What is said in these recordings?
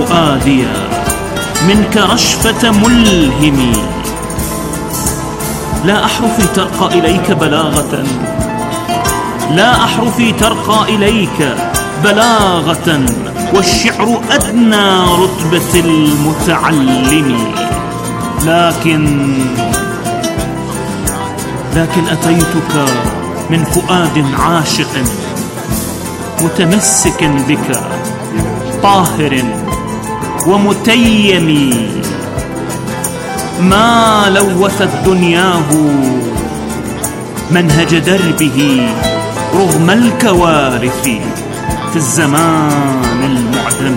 فؤادي منك رشفة ملهم. لا أحرفي ترقى إليك بلاغة، لا أحرفي ترقى إليك بلاغة، والشعر أدنى رتبة المتعلم. لكن أتيتك من فؤاد عاشق متمسك بك طاهر ومتيم، ما لوثت دنياه منهج دربه رغم الكوارث في الزمان المعدم.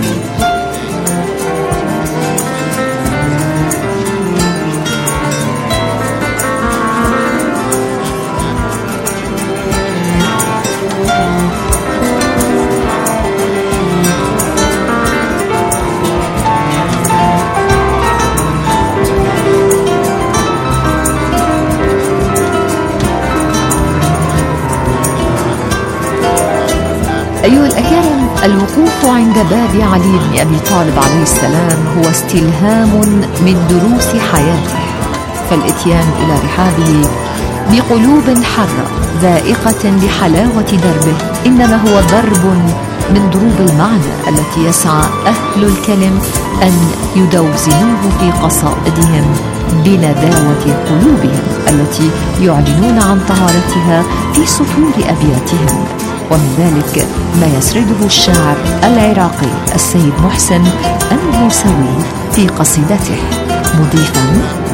أيها الأكارم، الوقوف عند باب علي بن أبي طالب عليه السلام هو استلهام من دروس حياته، فالإتيان إلى رحابه بقلوب حرة ذائقة بحلاوة دربه إنما هو ضرب من ضروب المعنى التي يسعى أهل الكلم أن يدوزنوه في قصائدهم بنداوة قلوبهم التي يعلنون عن طهارتها في سطور أبياتهم. ومن ذلك ما يسرده الشاعر العراقي السيد محسن الموسوي في قصيدته مضيفا: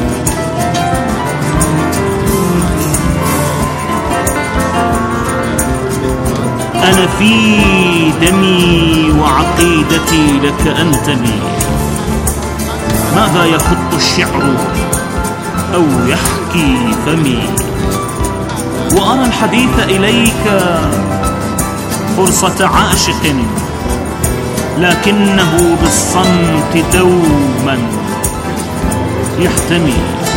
أنا في دمي وعقيدتي لك أنتمي، ماذا يخط الشعر أو يحكي فمي، وأرى الحديث إليك فرصة عاشق، لكنه بالصمت دوما يحتمي.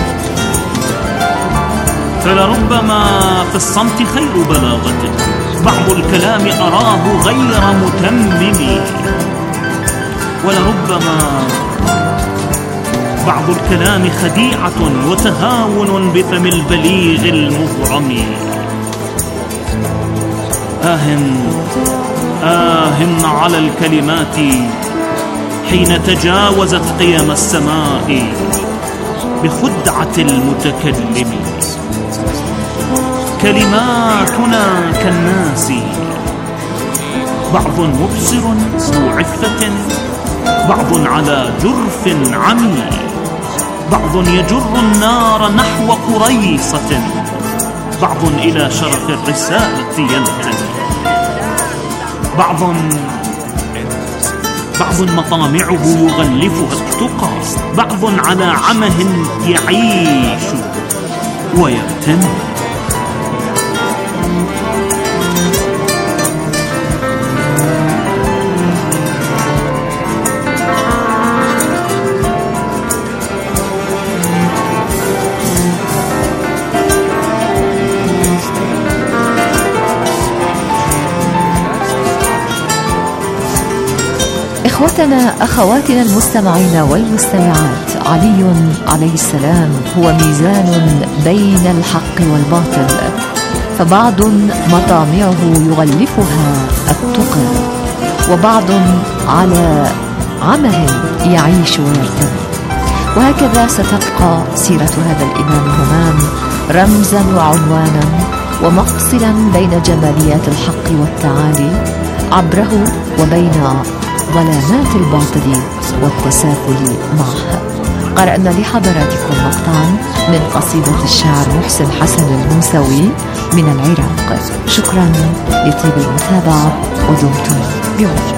فلربما في الصمت خير بلاغة، بعض الكلام أراه غير متمم، ولربما بعض الكلام خديعة وتهاون بفم البليغ المغرم. على الكلمات حين تجاوزت قيم السماء بخدعة المتكلم. كلماتنا كالناس، بعض مبصر ذو عفة، بعض على جرف عمي، بعض يجر النار نحو قريصة، بعض إلى شرف الرسالة ينتمي، بعض مطامعه يغلفها التقى، بعض على عمه يعيش ويغتنم. إخوتنا أخواتنا المستمعين والمستمعات، علي عليه السلام هو ميزان بين الحق والباطل، فبعض مطامعه يغلفها التقى، وبعض على عمه يعيش ويرتمي. وهكذا ستبقى سيرة هذا الإمام الهمام رمزا وعنوانا ومقصلا بين جماليات الحق والتعالي عبره وبين ظلامات الباطل والتسافل معها. قرأنا لحضراتكم مقطعا من قصيدة الشاعر محسن حسن الموسوي من العراق. شكرا لطيب المتابعة ودمتم بود.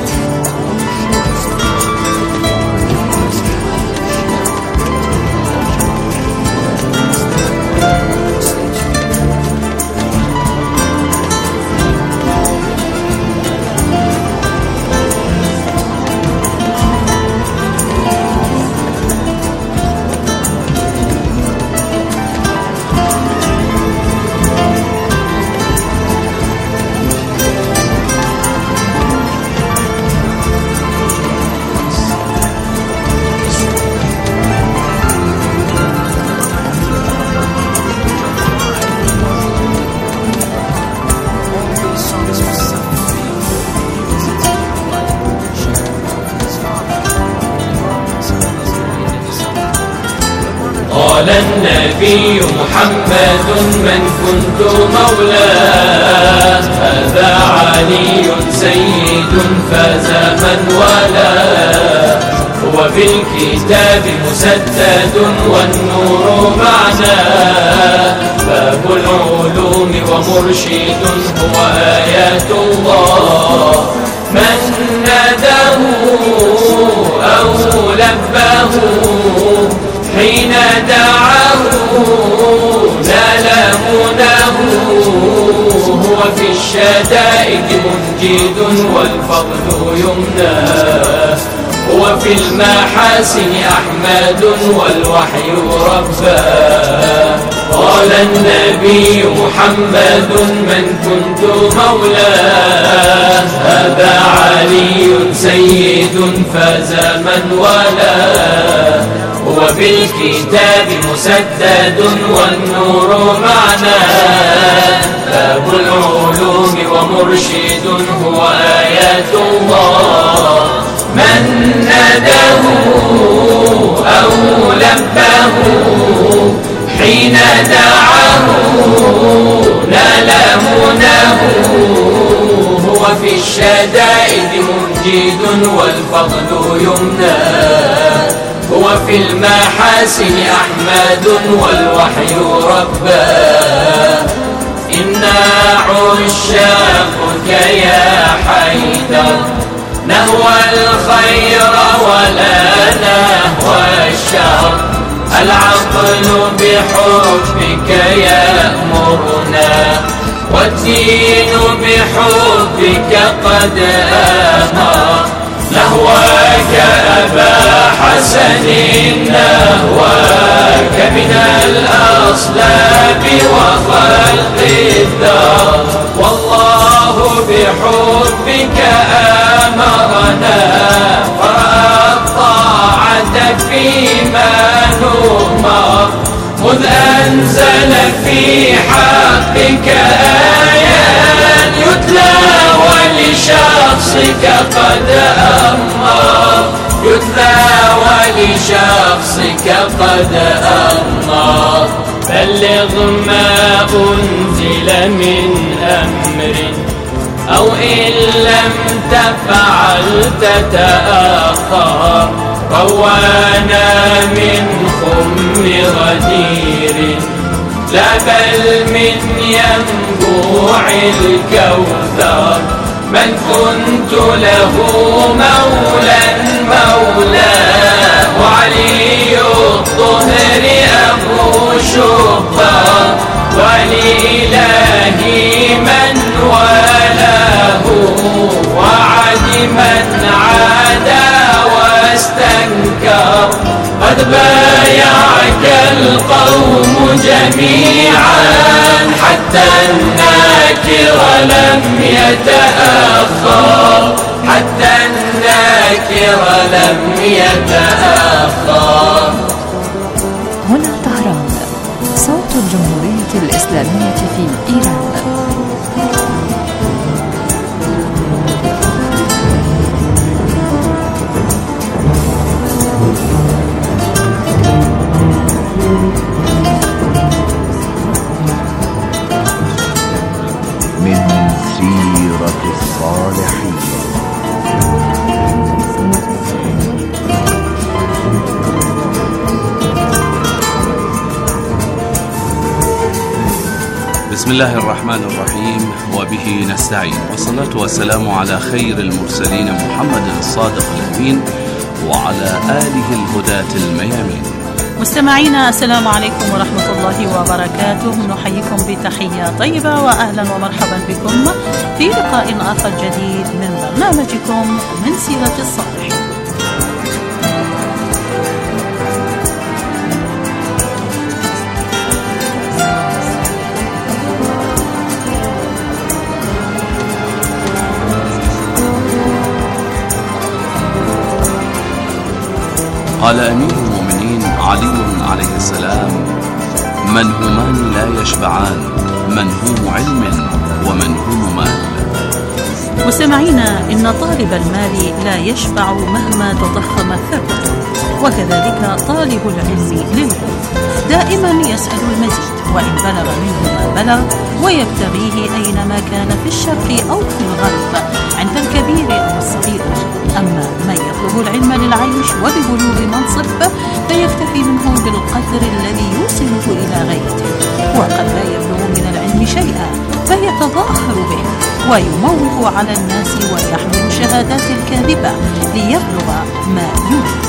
قال النبي محمد من كنت مولاه هذا علي سيد فاز من ولاه هو بالكتاب مسدد والنور معناه باب العلوم ومرشد هو آيات الله من ناداه أو لباه حين دعاه نال مناه هو في الشدائد منجد والفضل يمناه هو في المحاسن أحمد والوحي رباه قال النبي محمد من كنت مولاه هذا علي سيد فاز من ولاه هو بالكتاب مسدد والنور معناه باب العلوم ومرشد هو آيات الله من ناداه أو لباه حين دعاه نال مناه هو في الشدائد منجد والفضل يمناه هو في المحاسن أحمد والوحي رباه إنا عشاقك يا حيدر نهوى الخير ولا نهوى الشر العقل بحبك يأمرنا والدين بحبك قد آمر نهواك أبا حسن نهواك من الأصلاب وخلق الدار والله بحبك آمرنا فرأى الطاعة فيما نؤمر مذ أنزل في حقك آيات يتلى ولشخصك قد أمر يتلى ولشخصك قد أمر بلغ ما أنزل من أمر أو إن لم تفعل تتأخر روانا من خم غدير لا بل من ينبوع الكوثر من كنت له مولا مولاه وعلي الطهر أبو شبان ولإلهي من والاه وعد من عادى واستنكر قد بايعك القوم جميعا حتى الناكر لم يتأخر حتى الناكر لم يتأخر. هنا طهران صوت الجمهورية الإسلامية في إيران. من سيرة الصالحين. بسم الله الرحمن الرحيم وبه نستعين والصلاة والسلام على خير المرسلين محمد الصادق الأمين وعلى آله الهداة الميامين. مستمعينا السلام عليكم ورحمة الله وبركاته، نحييكم بتحية طيبة وأهلا ومرحبا بكم في لقاء آخر جديد من برنامجكم من سيرة الصالحين. قال أمير المؤمنين علي عليه السلام: من همان لا يشبعان، منهوم علم ومنهوم مال. مستمعينا، إن طالب المال لا يشبع مهما تضخمت ثروته، وكذلك طالب العلم للغد. دائما يسأل المزيد، وإن بلغ منه ما بلغ ويبتغيه أينما كان في الشرق أو في الغرب، عند الكبير أو الصغير. أما من يطلب العلم للعيش ولبلوغ منصب فيكتفي منه بالقدر الذي يوصله إلى غايته، وقد لا يبلغ من العلم شيئا فيتظاهر به ويموه على الناس ويحمل شهادات الكاذبة ليبلغ ما يريد.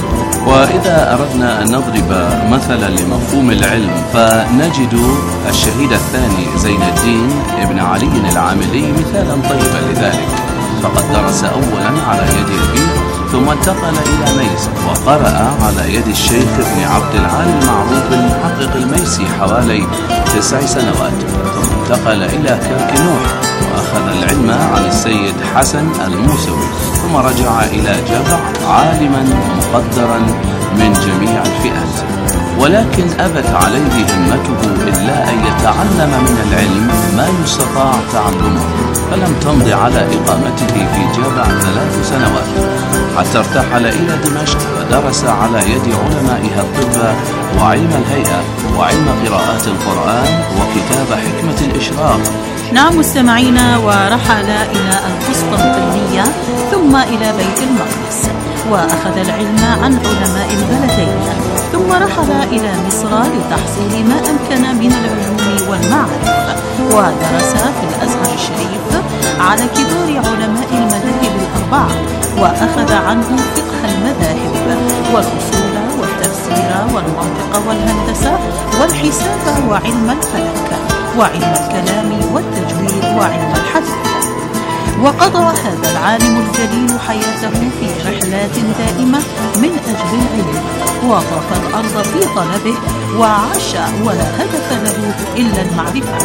وإذا أردنا أن نضرب مثلا لمفهوم العلم فنجد الشهيد الثاني زين الدين ابن علي العاملي مثالا طيبا لذلك، فقد درس أولا على يد أبيه ثم انتقل إلى ميس وقرأ على يد الشيخ ابن عبد العالي المعروف المحقق الميسي حوالي 9 سنوات، ثم انتقل إلى كرك نوح وأخذ العلم عن السيد حسن الموسوي، ثم رجع إلى جبع عالما مقدرا من جميع الفئات، ولكن أبت عليه همته إلا أن يتعلم من العلم ما يستطاع تعلمه، فلم تمض على إقامته في جبع 3 سنوات حتى ارتحل إلى دمشق ودرس على يد علمائها الطب وعلم الهيئة وعلم قراءات القرآن وكتاب حكمة الإشراق. نعم مستمعينا، ورحل إلى القسطنطينية ثم إلى بيت المقدس وأخذ العلم عن علماء البلدين، ثم رحل إلى مصر لتحصيل ما أمكن من العلوم والمعارف، ودرس في الأزهر الشريف على كبار علماء المذاهب الأربعة، وأخذ عنهم فقه المذاهب والأصول والتفسير والمنطق والهندسة والحساب وعلم الفلك وعلم الكلام والتجويد وعلم الحديث. وقضى هذا العالم الجليل حياته في رحلات دائمة من أجل العلم، وطاف الأرض في طلبه وعاش ولا هدف له إلا المعرفة،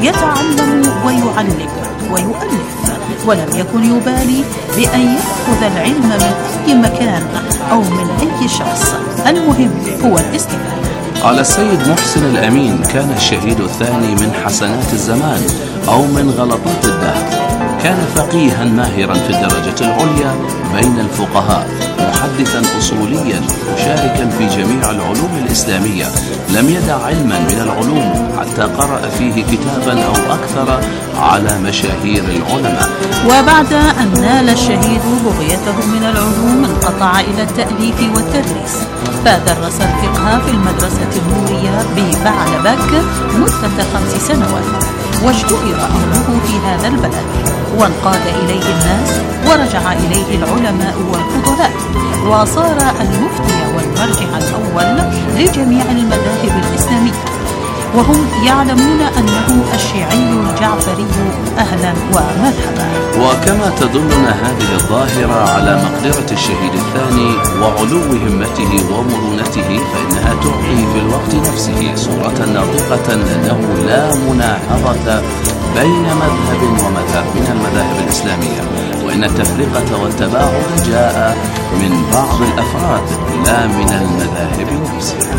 يتعلم ويعلم ويؤلف، ولم يكن يبالي بأن يأخذ العلم من أي مكان أو من أي شخص، المهم هو الاستفادة. قال السيد محسن الأمين: كان الشهيد الثاني من حسنات الزمان أو من غلطات الدهر، كان فقيها ماهرا في الدرجة العليا بين الفقهاء، محدثا أصوليا مشاركا في جميع العلوم الإسلامية، لم يدع علما من العلوم حتى قرأ فيه كتابا أو أكثر على مشاهير العلماء. وبعد أن نال الشهيد بغيته من العلوم انقطع إلى التأليف والتدريس، فدرس الفقه في المدرسة النورية ببعلبك مدة 5 سنوات، واشتهر أمره في هذا البلد، وانقاد إليه الناس ورجع إليه العلماء والفضلاء، وصار المفتي والمرجع الأول لجميع المذاهب الإسلامية، وهم يعلمون أنه الشيعي الجعفري أهلا ومذهبا. وكما تدلنا هذه الظاهرة على مقدرة الشهيد الثاني وعلو همته ومرونته، فإنها تعطي في الوقت نفسه صورة ناطقة أنه لا مناهضة بين مذهب ومذهب من المذاهب الإسلامية، وإن التفرقة والتباعد جاء من بعض الأفراد لا من المذاهب نفسها.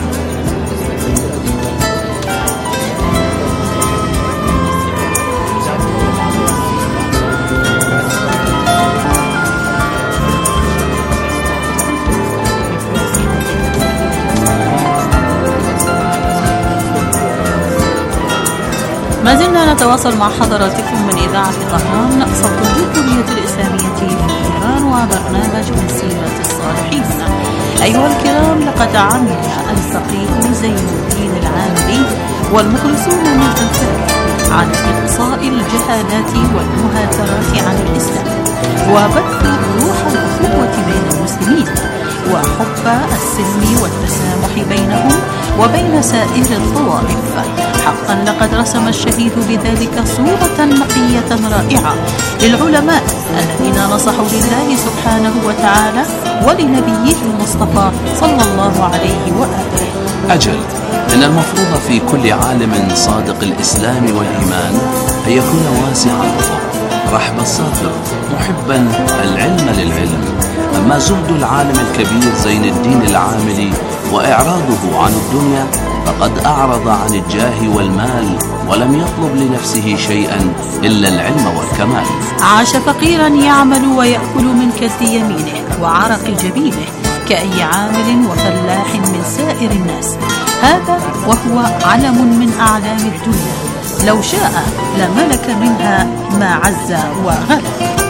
ما زلنا نتواصل مع حضراتكم من إذاعة طهران صوت الجمهورية الإسلامية في إيران وبرنامج من سيرة الصالحين. أيها الكرام، لقد عمل الفقيه زين الدين العاملي والمخلصون من أمثاله على إقصاء الجهالات والمهاترات عن الإسلام، وبث روح الأخوة بين المسلمين وحب السلم والتسامح بينهم وبين سائر الطوائف. حقا لقد رسم الشهيد بذلك صورة نقية رائعة للعلماء الذين نصحوا لله سبحانه وتعالى ولنبيه المصطفى صلى الله عليه وآله. أجل، إن المفروض في كل عالم صادق الإسلام والإيمان أن يكون واسع الأفق رحب الصدر محبا العلم للعلم. أما زهد العالم الكبير زين الدين العاملي وإعراضه عن الدنيا فقد أعرض عن الجاه والمال ولم يطلب لنفسه شيئا إلا العلم والكمال. عاش فقيرا يعمل ويأكل من كد يمينه وعرق جبينه، كأي عامل وفلاح من سائر الناس. هذا وهو علم من أعلام الدنيا، لو شاء لملك منها ما عز وغلب.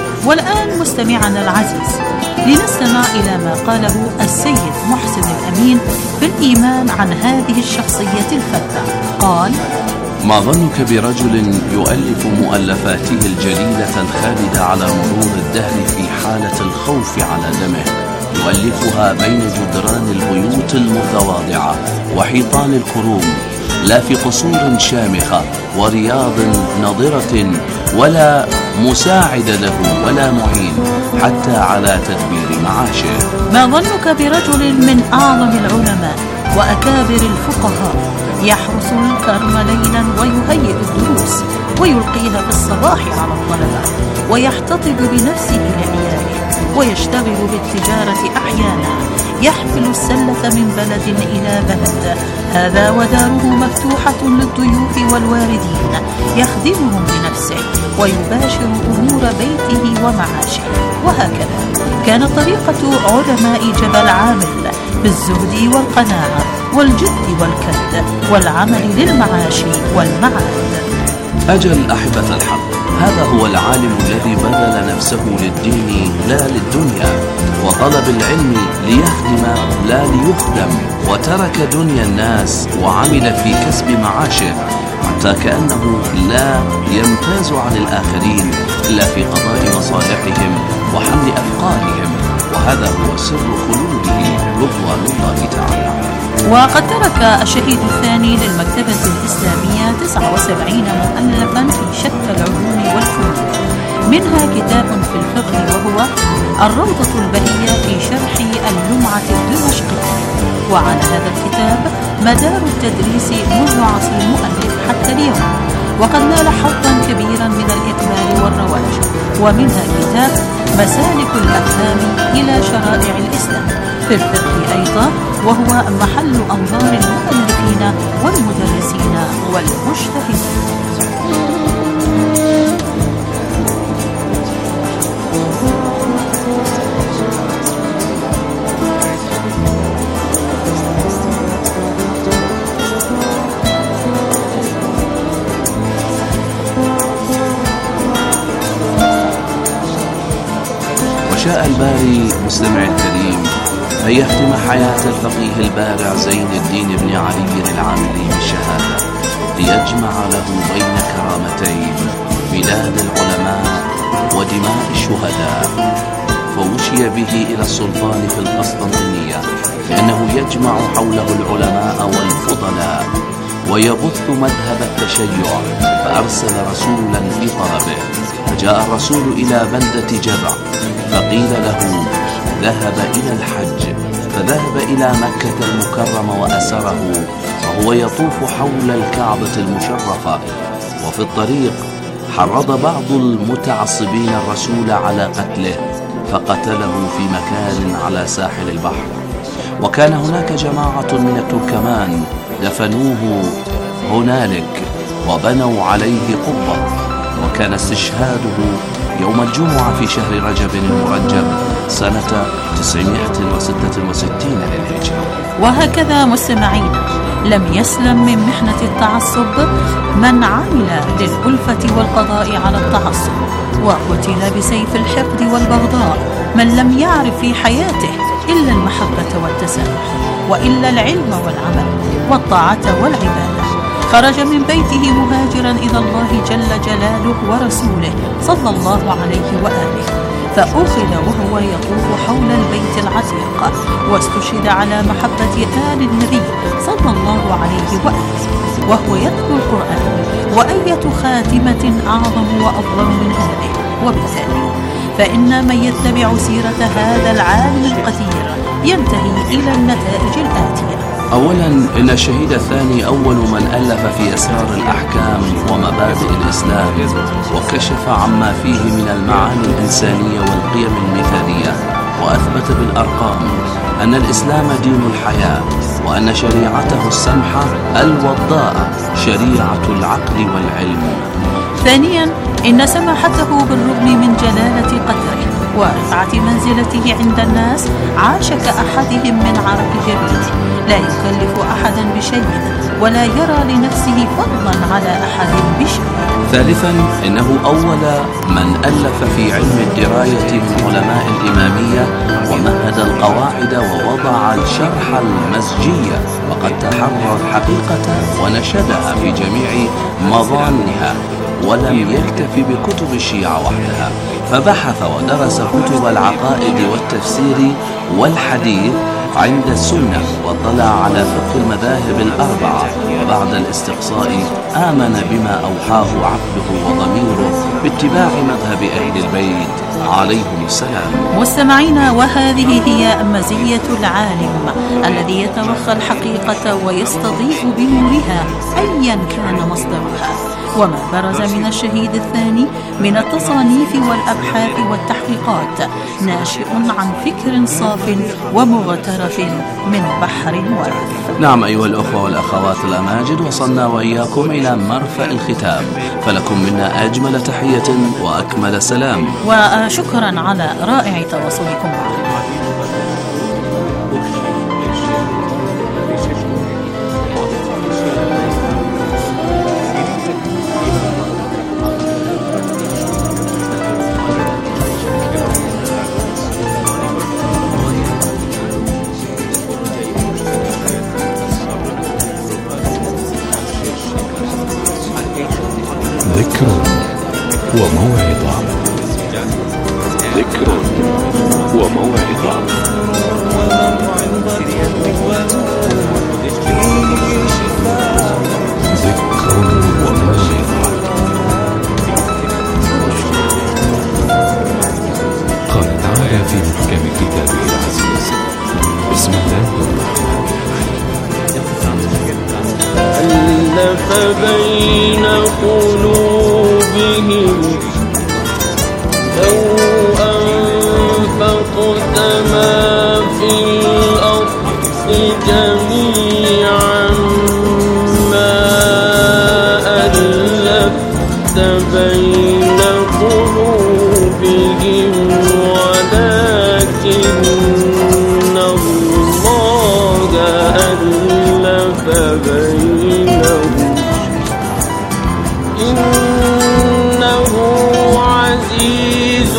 والآن مستمعنا العزيز، لنستمع إلى ما قاله السيد محسن الأمين في الإيمان عن هذه الشخصية الفتاة. قال: ما ظنك برجل يؤلف مؤلفاته الجليلة الخالدة على مرور الدهر في حالة الخوف على دمه، يؤلفها بين جدران البيوت المتواضعة وحيطان الكروم، لا في قصور شامخة ورياض نضرة، ولا مساعد له ولا معين حتى على تدبير معاشه. ما ظنك برجل من أعظم العلماء وأكابر الفقهاء يحرس الكرم ليلا ويهيئ الدروس ويلقيها في الصباح على الطلبة، ويحتطب بنفسه لعياله، ويشتغل بالتجارة أحيانا، يحمل السلة من بلد إلى بلد، هذا وداره مفتوحة للضيوف والواردين، يخدمهم بنفسه ويباشر أمور بيته ومعاشه. وهكذا كانت طريقة علماء جبل عامل بالزهد والقناعة والجد والكد والعمل للمعاش والمعاد. أجل أحبة الحق، هذا هو العالم الذي بذل نفسه للدين لا للدنيا، وطلب العلم ليخدم لا ليخدم، وترك دنيا الناس وعمل في كسب معاشه، حتى كأنه لا يمتاز عن الآخرين إلا في قضاء مصالحهم وحمل أفقارهم، وهذا هو سر خلوده رضوان الله تعالى. وقد ترك الشهيد الثاني للمكتبة الإسلامية 79 مؤلفا في شتى العلوم والفنون، منها كتاب في الفقه وهو الروضة البهية في شرح اللمعة الدمشقية. وعلى هذا الكتاب مدار التدريس منذ عصر المؤلف حتى اليوم، وقد نال حظا كبيرا من الإقبال والرواج. ومنها كتاب مسالك الأفهام إلى شرائع الإسلام في الفقه أيضا، وهو محل أنظار المؤلفين والمدرسين والمجتهدين. وشاء الباري مستمع الكريم أن يختم حياة الفقيه البارع زين الدين بن علي العاملي بالشهادة، ليجمع له بين كرامتين بلاد العلماء ودماء الشهداء، فوشي به إلى السلطان في القسطنطينية لأنه يجمع حوله العلماء والفضلاء ويبث مذهب التشيع، فأرسل رسولا في طلبه، فجاء الرسول إلى بلدة جبع، فقيل له ذهب إلى الحج، فذهب إلى مكة المكرمة وأسره وهو يطوف حول الكعبة المشرفة. وفي الطريق حرض بعض المتعصبين الرسول على قتله، فقتله في مكان على ساحل البحر. وكان هناك جماعة من التركمان دفنوه هنالك وبنوا عليه قبة، وكان استشهاده يوم الجمعة في شهر رجب المرجب سنة 966 للهجرة. وهكذا مستمعينا، لم يسلم من محنة التعصب من عمل للألفة والقضاء على التعصب، وقتل بسيف الحقد والبغضاء من لم يعرف في حياته إلا المحبة والتسامح، وإلا العلم والعمل والطاعة والعبادة. خرج من بيته مهاجرا إلى الله جل جلاله ورسوله صلى الله عليه وآله، فأخذ وهو يطوف حول البيت العتيق، واستشهد على محبة آل النبي صلى الله عليه وآله وهو يتلو القرآن. وأية خاتمة أعظم وأفضل من هذه؟ وبالتالي فإن من يتبع سيرة هذا العالم القدير ينتهي إلى النتائج الآتية. أولا، إن الشهيد الثاني أول من ألف في أسرار الأحكام ومبادئ الإسلام، وكشف عما فيه من المعاني الإنسانية والقيم المثالية، وأثبت بالأرقام أن الإسلام دين الحياة، وأن شريعته السمحة الوضاءة شريعة العقل والعلم. ثانيا، إن سماحته بالرغم من جلالة قدره ورفعة منزلته عند الناس عاش كأحدهم من عرق جبينه، لا يكلف أحدا بشيء ولا يرى لنفسه فضلا على أحد بشيء. ثالثا، إنه أول من ألف في علم الدراية من علماء الإمامية ومهد القواعد ووضع الشرح المزجية، وقد تحرر الحقيقة ونشدها في جميع مظانها، ولم يكتف بكتب الشيعة وحدها، فبحث ودرس كتب العقائد والتفسير والحديث عند السنة، واطلع على فقه المذاهب الأربعة، وبعد الاستقصاء آمن بما أوحاه عقله وضميره باتباع مذهب أهل البيت عليهم السلام. مستمعينا، وهذه هي مزية العالم الذي يتوخى الحقيقة ويستضيء بنورها أيا كان مصدرها. وما برز من الشهيد الثاني من التصانيف والأبحاث والتحقيقات ناشئ عن فكر صاف ومغترف من بحر الورث. نعم أيها الأخوة والأخوات الأماجد، وصلنا وإياكم إلى مرفأ الختام، فلكم منا أجمل تحية وأكمل سلام، وشكرا على رائع تواصلكم معنا. ذكر وموعظة. ذكر وموعظة. ذكر وموعظة. قال تعالى في محكم كتابه العزيز: بسم الله الرحمن الرحيم. ألف بين قلوبهم لو أنفقت ما في الأرض جميعا ما ألفت بين قلوبهم ولكن الله ألف بينهم إنه عزيز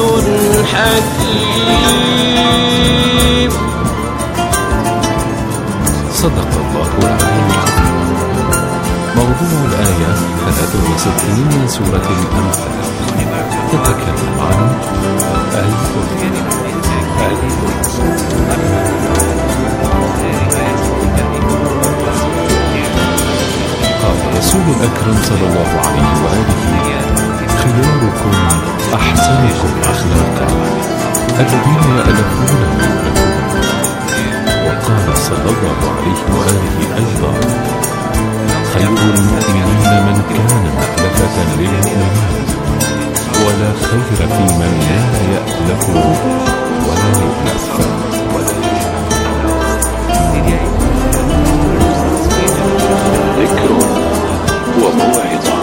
حكيم. صدق الله العلي العظيم. موضوع الآية 63 من سورة الأنفال تتكلم عن الحب. قال الرسول الأكرم صلى الله عليه وآله: خياركم أحسنكم أخلاقا الذين يألفون قلوبهم. وقال صلى الله عليه وآله أيضا: خير المؤمنين من كان مألفة للمؤمنين، ولا خير في من لا يألف ولا يؤلف. ذكر وموعظة.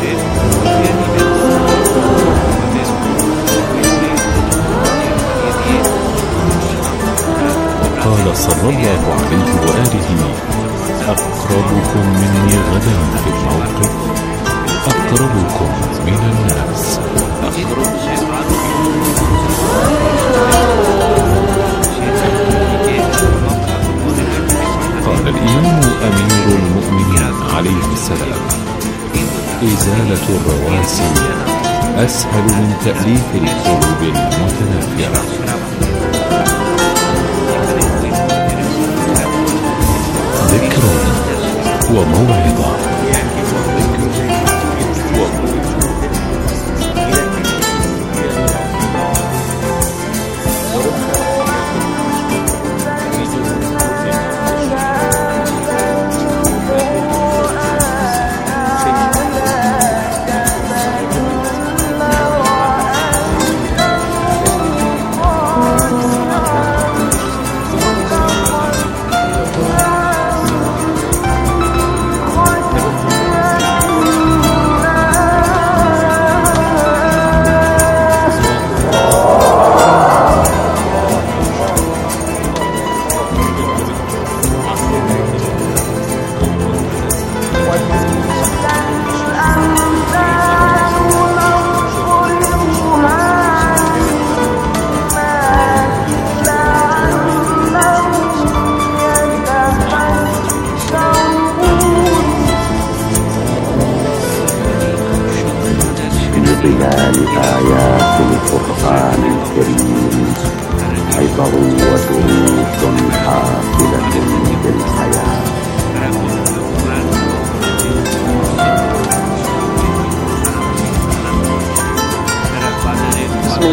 قال صلى الله عليه وآله: أقربكم مني غدا في الموقف أقربكم من الناس. قال الإمام أمير المؤمنين عليه السلام: إزالة الرواسي أسهل من تأليف القلوب المتنافرة. ذكر وموعظة.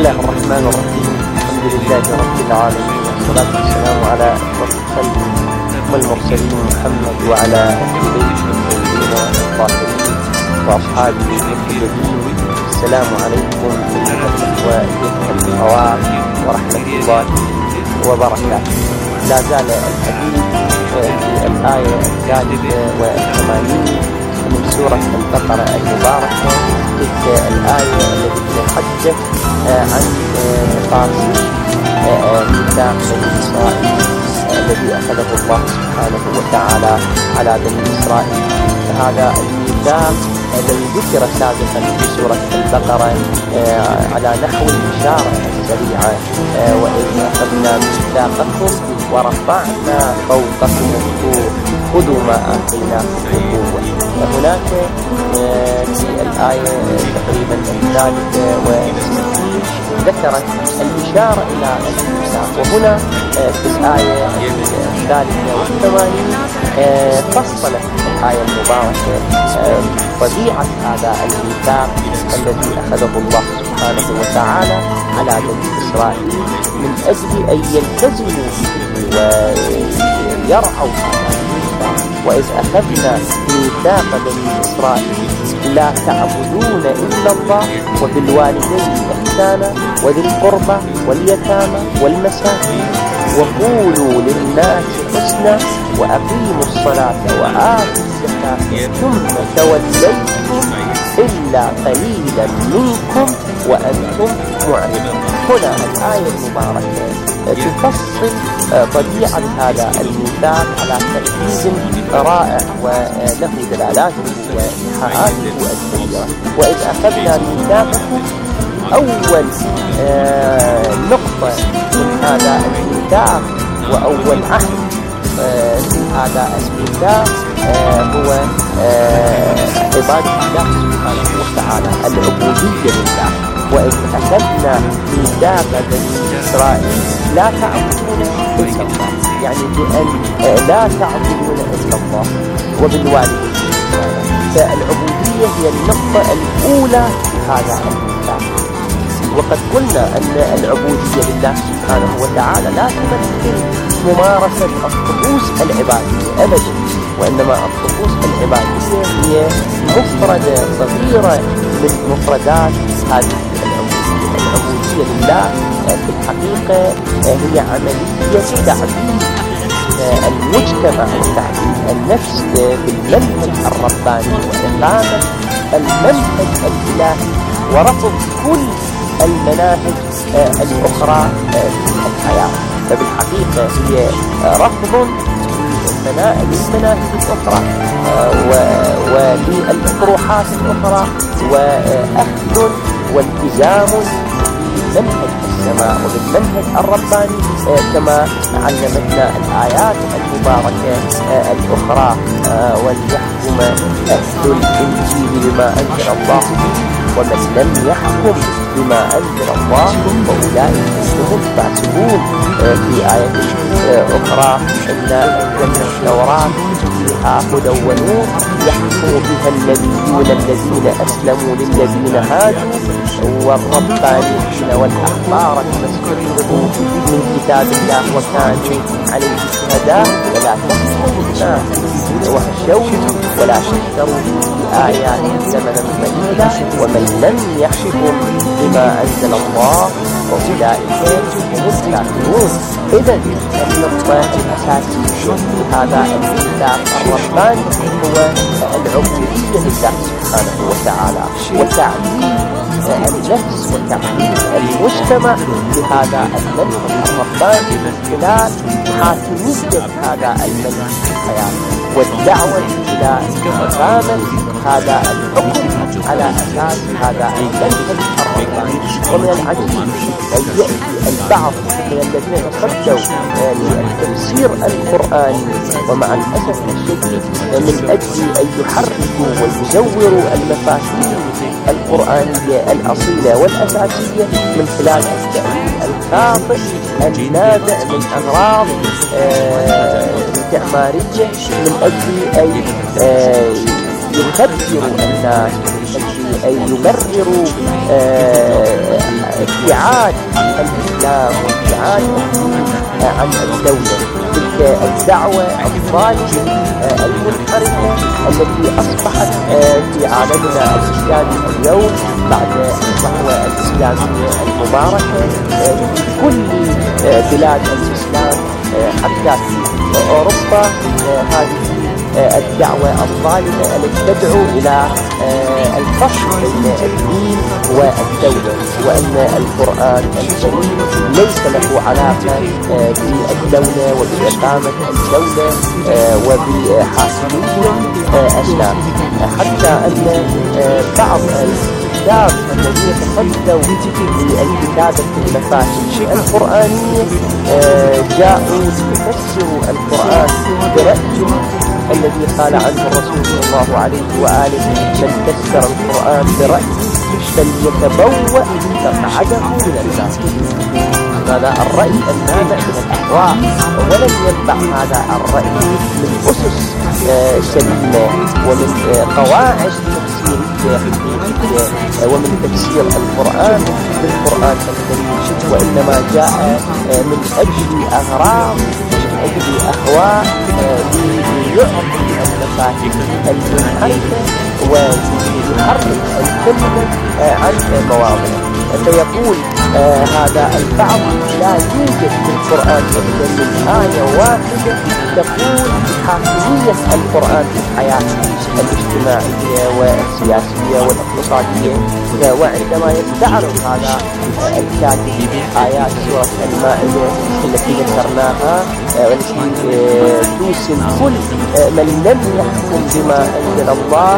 الله الرحمن الرحيم. الحمد لله رب العالمين، والصلاة والسلام على أشرف الخلق والمرسلين محمد وعلى أهل بيته الطيبين الطاهرين وأصحابه المهتدين. السلام عليكم أيها الأخوة الأخوات ورحمة الله وبركاته. لا زال الحديث في الآية 83 من سورة البقرة المباركة، تلك الآية التي تتحدث عن تفاصيل ميثاق بني إسرائيل الذي أخذه الله سبحانه وتعالى على بني إسرائيل. فهذا الميثاق الذي ذكر سابقا في سورة البقرة على نحو الإشارة السريعة، وإذ أخذنا ميثاقكم ورفعنا فوقكم الطور خذوا ما آتيناكم بقوة. هناك في الآية تقريبا 63 ذكرت الإشارة إلى الميثاق، وهنا في الآية 83 فصلت الآية المباركة طبيعة هذا الميثاق الذي أخذه الله سبحانه وتعالى على بني إسرائيل من أجل أن يلتزموا به ويرعوا هذا الميثاق. وإذ أخذنا ميثاق بني إسرائيل لا تعبدون إلا الله وبالوالدين إحسانا وذي القربى واليتامى والمساكين وقولوا للناس حسنا وأقيموا الصلاة وآتوا الزكاة ثم توليتم إلا قليلا منكم وأنتم معرضون. هنا الآية المباركة تفصل طبيعة هذا الميثاق على تركيز رائع وله دلالاته وإيحاءاته الكبيرة. وإذ أخذنا ميثاقكم، أول نقطة من هذا الميثاق وأول عهد في هذا الميثاق هو عبادة الله سبحانه وتعالى، العبودية لله. وإذ أخذنا ميثاق بني إسرائيل لا تعبدون إلا الله، يعني بأن لا تعبدون إلا الله وبالوالدين إحسانا. فالعبودية هي النقطة الأولى في هذا الميثاق. وقد قلنا أن العبودية لله سبحانه وتعالى لا تمثل ممارسة الطقوس العبادية أبدا، وإنما الطقوس العبادية هي مفردة صغيرة من مفردات هذه العبودية. العبودية لله في الحقيقة هي عملية تعبيد المجتمع وتعبيد النفس بالمنهج الرباني وإقامة المنهج الإلهي ورفض كل المناهج الأخرى في الحياة. فبالحقيقة هي رفض للمناهج الأخرى وللأطروحات الأخرى، وأخذ والتزام بمنهج السماء وبالمنهج الرباني كما علمتنا الآيات المباركة الأخرى. وليحكم أهل الإنجيل بما أنزل الله به ومن لم يحكم بما أنزل الله فأولئك هم الفاسقون. في آية أخرى إن التوراة فيها هدى ونور يحكم بها النبيون الذين أسلموا للذين هادوا والربانيين والأحبار المستحفظون من كتاب الله وكانوا عليه شهداء ولا تحكموا الناس واخشوني ولا تشتروا بآياتي ثمنا قليلا ومن لم يحكم بما أنزل الله فأولئك هم الكافرون. إذا النقطة الأساسية في هذا الميثاق الرباني هو العبودية لله سبحانه وتعالى وتعليم النفس وتعليم المجتمع بهذا المنهج الرباني من خلال حاكمية هذا المنهج في الحياة والدعوة إلى إقامة هذا الحكم على أساس هذا المنهج الرباني. ومن العجيب أن يأتي البعض من الذين تصدوا للتفسير القرآني ومع الأسف الشديد من أجل أن يحركوا ويزوروا المفاهيم القرآنية الأصيلة والأساسية من خلال التأويل الخاطئ النابع من أغراض استعمارية من أجل أن يخدروا الناس يبرروا ابتعاد الإسلام وابتعاد عن الدولة. تلك الدعوة الظالمة المنحرفة التي أصبحت في عالمنا الإسلامي اليوم بعد الدعوة الإسلامية المباركة في كل بلاد الإسلام حتى في أوروبا. هذه الدعوة الظالمة التي تدعو إلى الفصل بين الدين والدولة، وأن القرآن الكريم ليس له علاقة بالدولة وبإقامة الدولة وبحاكمية الإسلام. حتى أن بعض الكتاب الذين تصدوا للكتابة المفاهيم القرآنية جاءوا ليفسروا القرآن برأيهم الذي قال عنه الرسول صلى الله عليه وآله: من فسر القرآن برأيه فليتبوأ مقعده من النار. هذا الرأي النابع من الأهواء، ولم ينبع هذا الرأي من أسس سليمة ومن قواعد تفسيرية حقيقية ومن تفسير القرآن بالقرآن الكريم، وإنما جاء من أجل أغراض، من أجل أهواء، ليعطي المفاهيم المنحرفة ويحرك الكلمة عن مواضعه. فيقول هذا البعض: لا يوجد في القرآن الكريم آية واحدة تقول بحاكمية القرآن في الحياة الاجتماعية والسياسية والاقتصادية. وعندما يستعرض هذا الكاتب آيات سورة المائدة التي ذكرناها والتي توصي كل من لم يحكم بما أنزل الله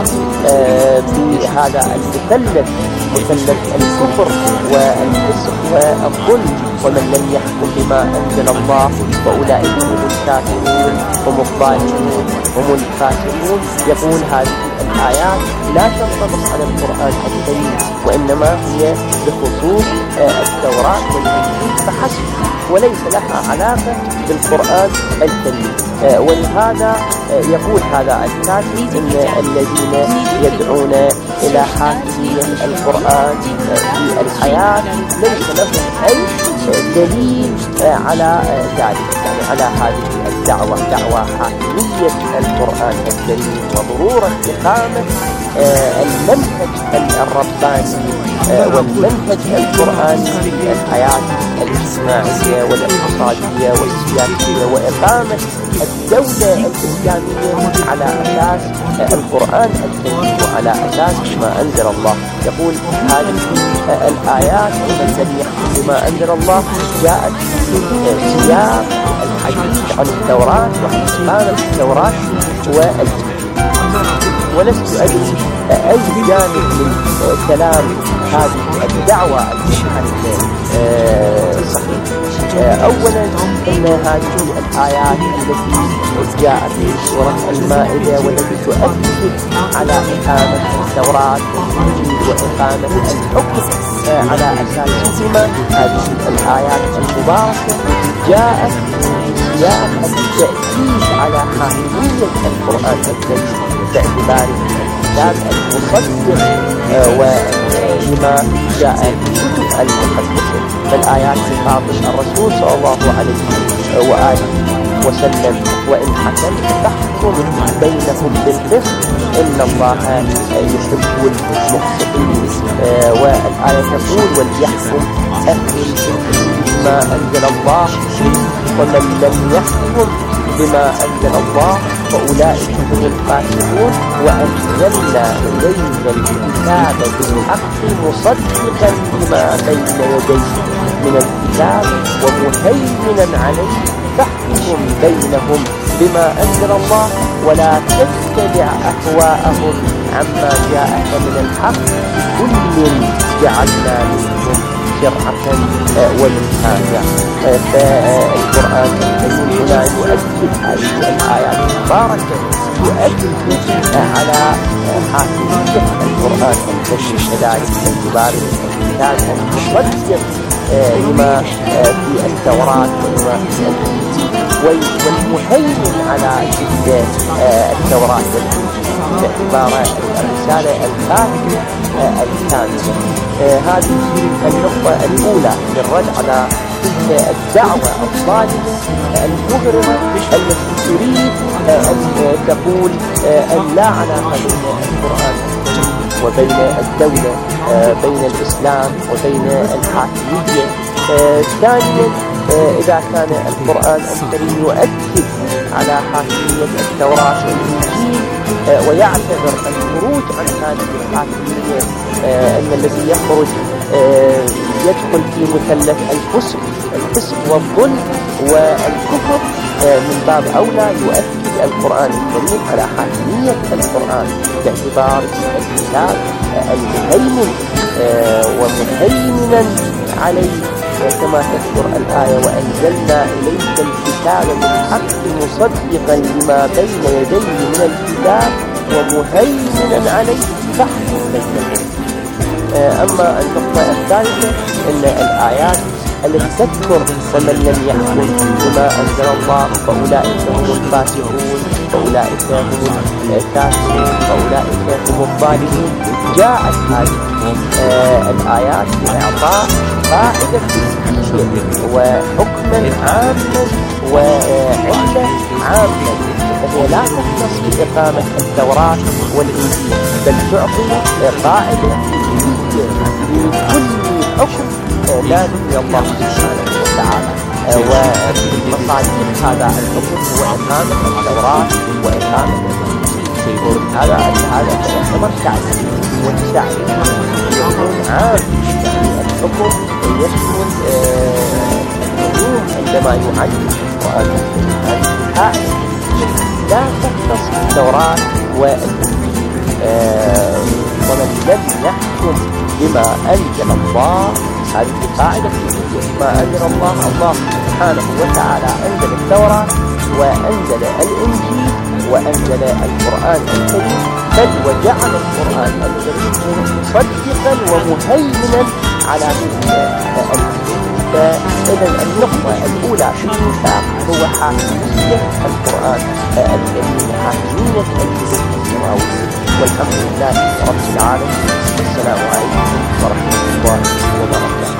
بهذا المثلث، مثلث الكفر والفسق والظلم، ومن لم يحكم بما أنزل الله فأولئك هم الكافرون هم الظالمون هم الفاسقون. يقول هذه الآيات لا تنطبق على القرآن الكريم، وإنما هي بخصوص التوراة والإنجيل فحسب، وليس لها علاقة بالقرآن الكريم. ولهذا يقول هذا الكاتب إن الذين يدعون إلى حاكمية القرآن في الحياة ليس لهم أي دليل على ذلك، يعني على هذه الدعوة، دعوة حاكمية القرآن الكريم وضرورة إقامة المنهج الرباني والمنهج القرآني في الحياة الاجتماعية والاقتصادية والسياسية، وإقامة الدولة الإسلامية على أساس القرآن الكريم وعلى أساس ما أنزل الله. يقول هذه الآيات: ومن لم يحكم بما أنزل الله جاءت في سياق الحديث عن التوراة وعن إقامة التوراة والإنجيل. ولست أدري أي جانب من كلام هذه الدعوة المنحرفة صحيح. أولا إن هذه الآيات التي جاءت في سورة المائدة والتي تؤكد على إقامة التوراة والإنجيل وإقامة الحكم على أساسهما، هذه الآيات المباركة جاءت سياق التأكيد على حاكمية القرآن الكريم باعتباره الكتاب المصدق ولما جاء في الكتب المقدسة. فالآيات تخاطب الرسول صلى الله عليه وآله وسلم: وإن حكمت فاحكم بينهم بالقسط إن الله يحب المقسطين. والآية تقول: وليحكم أهل الكتاب بما أنزل الله، ومن لم يحكم بما أنزل الله فأولئك هم الفاسقون. وأنزلنا إليك الكتاب بالحق مصدقا لما بين يديه من الكتاب ومهيمنا عليه فاحكم بينهم بما أنزل الله ولا تتبع أهواءهم عما جاءك من الحق كل جعلنا منهم شرعة ومنهاجا. فالقرآن الكريم هنا يؤكد هذه الآيات المباركة، يؤكد على حاكمية القرآن الكريم كذلك باعتباره الكتاب المصدق لما في التوراة وما في الإنجيل، والمهيمن على التوراة والإنجيل باعتبار الرسالة الخاتمة الكاملة. هذه النقطة الأولى للرد على تلك الدعوة الظالمة المغرضة التي تريد أن تقول أن لا علاقة بين القرآن وبين الدولة، بين الإسلام وبين الحاكمية. ثانيا، إذا كان القرآن الكريم يؤكد على حاكمية التوراة والإنجيل ويعتبر الخروج عن هذه الحاكمية أن الذي يخرج يدخل في مثلث الفسق والظلم والكفر، من باب أولى يؤكد القرآن الكريم على حاكمية القرآن باعتبار الكتاب المهيمن ومهيمنا عليه، كما تذكر الآية: وأنزلنا إليك الكتاب بالحق مصدقا لما بين يديه من الكتاب ومهيمنا عليه فاحكم بينهم. أما النقطة الثالثة أن الآيات التي تذكر ومن لم يحكم بما أنزل الله فأولئك هم الفاسقون، فأولئك هم الكافرون، فأولئك هم الظالمون، جاءت هذه الآيات بإعطاء قاعدة فقهية وحكما عاما وعلة عامة، فهي لا تختص بإقامة التوراة والإنجيل، بل تعطي قاعدة فقهية لكل حكم نازل من الله سبحانه وتعالى. ومصادر هذا الحكم هو إقامة التوراة وإقامة الإنجيل. هذا يعتبر تعليم، والتعليم يكون عام، الحكم يشمل العلوم عندما يعلم القرآن. هذه لا تختص بالتوراة والإنجيل. ومن لم يحكم بما أنزل الله، هذه قاعدة ما أنزل الله سبحانه وتعالى أنزل التوراة وأنزل الإنجيل وأنزل القرآن الكريم، بل وجعل القرآن الكريم مصدقا ومهيمنا على فإذا النقطة الأولى في الميثاق هو حاكمية القرآن الكريم، حاكمية الكتب السماوية. والحمد لله رب العالمين. السلام عليكم ورحمة الله وبركاته.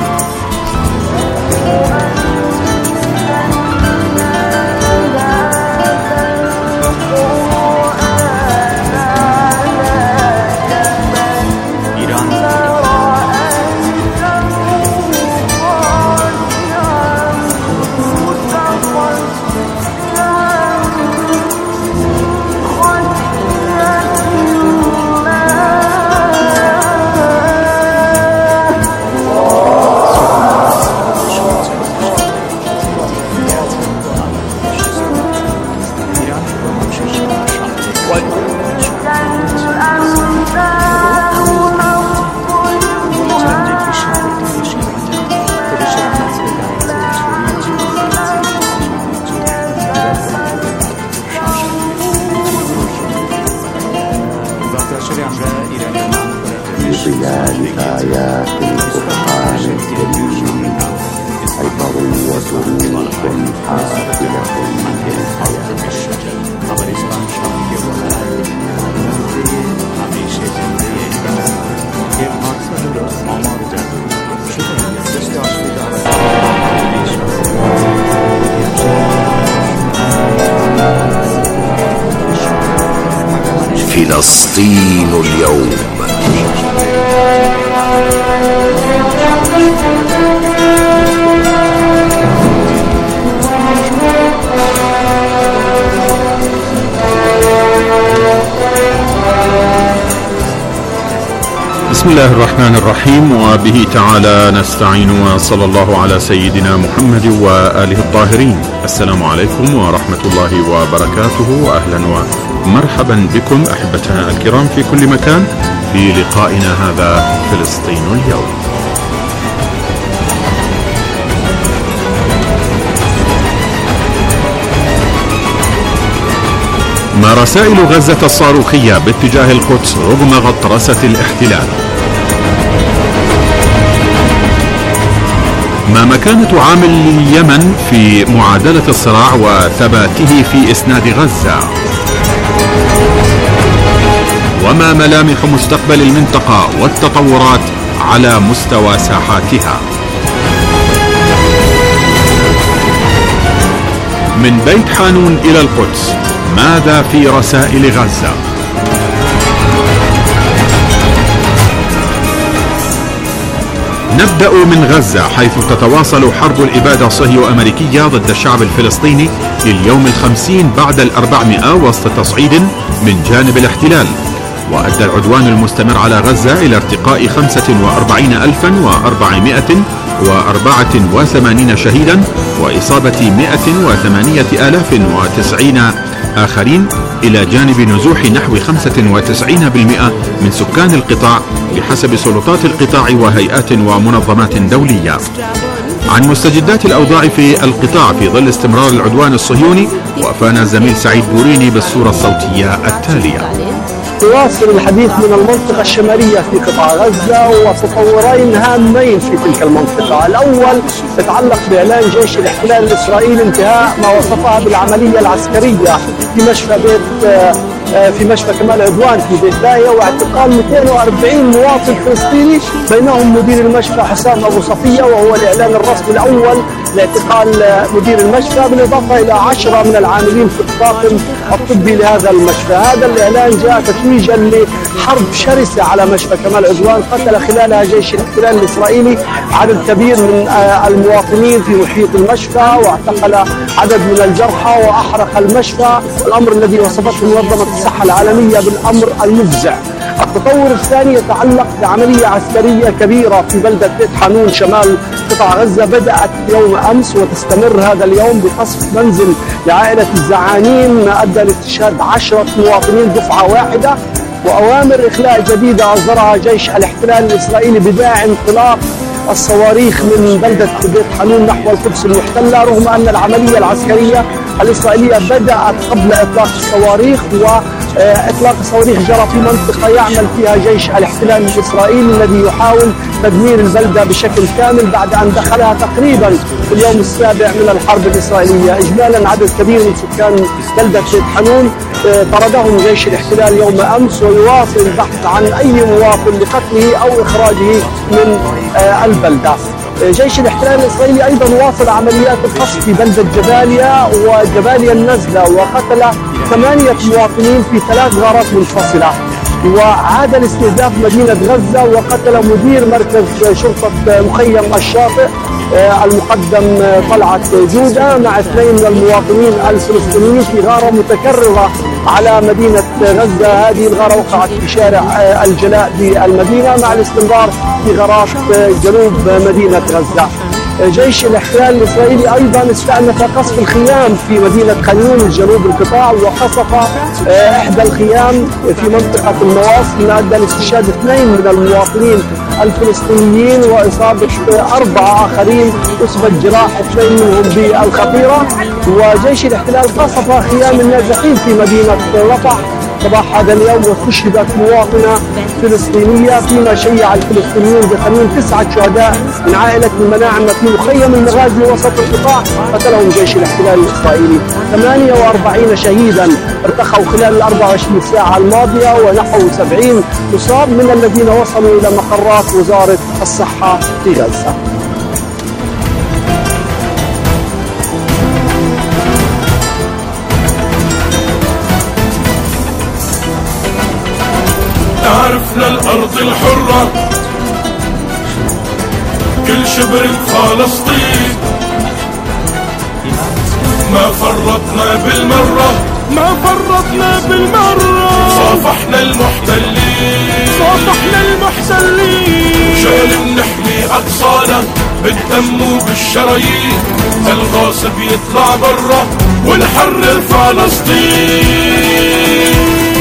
بظلال آيات القرآن الكريم عبر ودروس حافلة فلسطين اليوم. بسم الله الرحمن الرحيم، وبه تعالى نستعين، وصلى الله على سيدنا محمد وآله الطاهرين. السلام عليكم ورحمة الله وبركاته، وأهلا ومرحبا بكم أحبتنا الكرام في كل مكان في لقائنا هذا فلسطين اليوم. ما رسائل غزة الصاروخية باتجاه القدس رغم غطرسة الاحتلال؟ ما مكانة عامل اليمن في معادلة الصراع وثباته في إسناد غزة؟ وما ملامح مستقبل المنطقة والتطورات على مستوى ساحاتها؟ من بيت حانون إلى القدس، ماذا في رسائل غزة؟ نبدأ من غزة، حيث تتواصل حرب الإبادة الصهيو-أمريكية ضد الشعب الفلسطيني لليوم 50 بعد 400 وسط تصعيد من جانب الاحتلال. وأدى العدوان المستمر على غزة إلى ارتقاء 45,484 شهيدا وإصابة 108,090 آخرين، إلى جانب نزوح نحو 95% من سكان القطاع بحسب سلطات القطاع وهيئات ومنظمات دولية. عن مستجدات الأوضاع في القطاع في ظل استمرار العدوان الصهيوني، وافانا الزميل سعيد بوريني بالصورة الصوتية التالية. تواصل الحديث من المنطقة الشمالية في قطاع غزة وتطورين هامين في تلك المنطقة. الأول يتعلق بإعلان جيش الاحتلال الإسرائيلي انتهاء ما وصفها بالعملية العسكرية في مشفى كمال عدوان في بيت لاهيا، واعتقال 240 مواطن فلسطيني بينهم مدير المشفى حسام أبو صفية، وهو الإعلان الرسمي الأول لاعتقال مدير المشفى، بالإضافة إلى 10 من العاملين في الطاقم الطبي لهذا المشفى. هذا الإعلان جاء تتويجا لحرب شرسة على مشفى كمال عدوان قتل خلالها جيش الاحتلال الإسرائيلي عدد كبير من المواطنين في محيط المشفى، واعتقل عدد من الجرحى وأحرق المشفى، الأمر الذي وصفته منظمة الصحة العالمية بالأمر المفزع. التطور الثاني يتعلق بعملية عسكرية كبيرة في بلدة بيت حانون شمال قطاع غزة، بدأت يوم أمس وتستمر هذا اليوم بقصف منزل لعائلة الزعانين، ما أدى لاستشهاد 10 مواطنين دفعة واحدة، وأوامر إخلاء جديدة أصدرها جيش الاحتلال الإسرائيلي بداعي انطلاق الصواريخ من بلدة بيت حانون نحو القدس المحتلة، رغم أن العملية العسكرية الإسرائيلية بدأت قبل إطلاق الصواريخ، وإطلاق الصواريخ جرى في منطقة يعمل فيها جيش الاحتلال الإسرائيلي الذي يحاول تدمير البلدة بشكل كامل بعد أن دخلها تقريبا في اليوم السابع من الحرب الإسرائيلية. إجمالا عدد كبير من سكان بلدة بيت حانون طردهم جيش الاحتلال يوم أمس، ويواصل البحث عن أي مواطن لقتله أو إخراجه من البلدة. جيش الاحتلال الإسرائيلي أيضا واصل عمليات القصف في بلدة جباليا وجباليا النزلة، وقتل 8 مواطنين في 3 غارات منفصلة، وعاد لاستهداف مدينة غزة وقتل مدير مركز شرطة مخيم الشاطئ المقدم طلعت جودة مع 2 من المواطنين الفلسطينيين في غارة متكررة على مدينة غزة. هذه الغارة وقعت في شارع الجلاء بالمدينة مع الاستمرار في غارات جنوب مدينة غزة. جيش الاحتلال الإسرائيلي أيضا استأنف قصف الخيام في مدينة خان يونس جنوب القطاع، وقصف إحدى الخيام في منطقة المواصل، ما أدى لاستشهاد 2 من المواطنين الفلسطينيين وإصابة 4 آخرين، أصيبت جراح 2 منهم بالخطيرة. وجيش الاحتلال قصف خيام النازحين في مدينة رفح صباح هذا اليوم، واستشهدت مواطنة فلسطينية، فيما شيع الفلسطينيون بقانون 9 شهداء من عائلة المناعمة في مخيم المغازي وسط القطاع قتلهم جيش الاحتلال الإسرائيلي. 48 شهيدا ارتخوا خلال 24 ساعة الماضية، ونحو 70 مصاب من الذين وصلوا إلى مقرات وزارة الصحة في غزة. عرفنا الأرض الحرة كل شبر بفلسطين، ما فرطنا بالمرة صافحنا المحتلين شال بنحمي أقصانا بالدم وبالشرايين، الغاصب يطلع برا ونحرر فلسطين.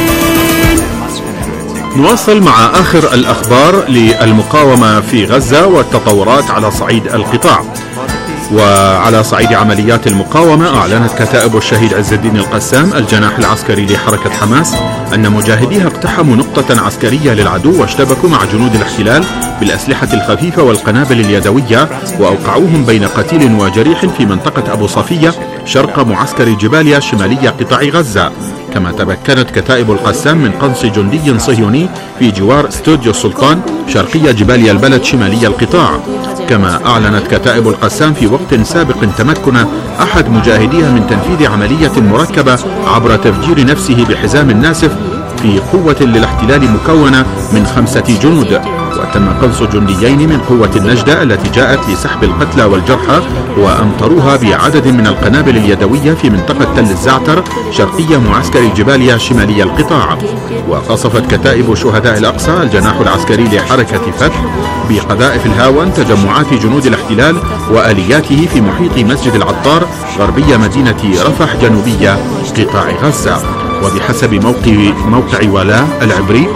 نواصل مع آخر الأخبار للمقاومة في غزة والتطورات على صعيد القطاع. وعلى صعيد عمليات المقاومة، أعلنت كتائب الشهيد عز الدين القسام الجناح العسكري لحركة حماس أن مجاهديها اقتحموا نقطة عسكرية للعدو واشتبكوا مع جنود الاحتلال بالأسلحة الخفيفة والقنابل اليدوية، وأوقعوهم بين قتيل وجريح في منطقة أبو صفية شرق معسكر جباليا شمالي قطاع غزة. كما تمكنت كتائب القسام من قنص جندي صهيوني في جوار استوديو السلطان شرقية جباليا البلد شمالي القطاع. كما أعلنت كتائب القسام في وقت سابق تمكن أحد مجاهديها من تنفيذ عملية مركبة عبر تفجير نفسه بحزام ناسف في قوة للاحتلال مكونة من 5 جنود. وتم قنص جنديين من قوة النجدة التي جاءت لسحب القتلى والجرحى، وأمطروها بعدد من القنابل اليدوية في منطقة تل الزعتر شرقية معسكر جباليا شمالي القطاع. وقصفت كتائب شهداء الأقصى الجناح العسكري لحركة فتح بقذائف الهاون تجمعات جنود الاحتلال وآلياته في محيط مسجد العطار غربية مدينة رفح جنوبية قطاع غزة. وبحسب موقع ولاء العبري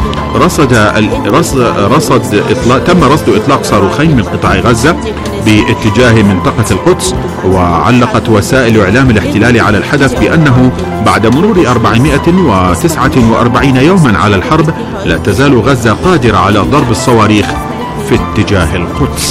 تم رصد إطلاق صاروخين من قطاع غزة باتجاه منطقة القدس. وعلقت وسائل إعلام الاحتلال على الحدث بأنه بعد مرور 449 يوما على الحرب لا تزال غزة قادرة على ضرب الصواريخ في اتجاه القدس.